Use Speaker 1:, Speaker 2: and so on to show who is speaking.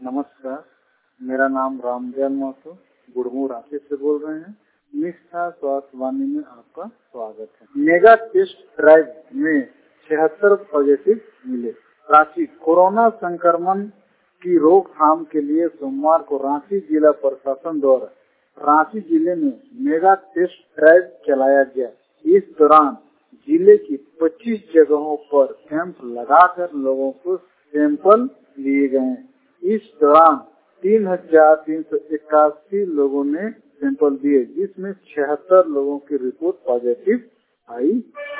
Speaker 1: नमस्कार, मेरा नाम रामदयाल महतो गुड़मू रांची से बोल रहे हैं। निष्ठा स्वास्थ्य वाणी में आपका स्वागत है। मेगा टेस्ट ड्राइव में 76 पॉजिटिव मिले। रांची कोरोना संक्रमण की रोकथाम के लिए सोमवार को रांची जिला प्रशासन द्वारा रांची जिले में मेगा टेस्ट ड्राइव चलाया गया। इस दौरान जिले की 25 जगहों पर कैंप लगाकर लोगों को सैंपल लिए गए। इस दौरान 3,381 लोगों ने सैंपल दिए, जिसमें 76 लोगों की रिपोर्ट पॉजिटिव आई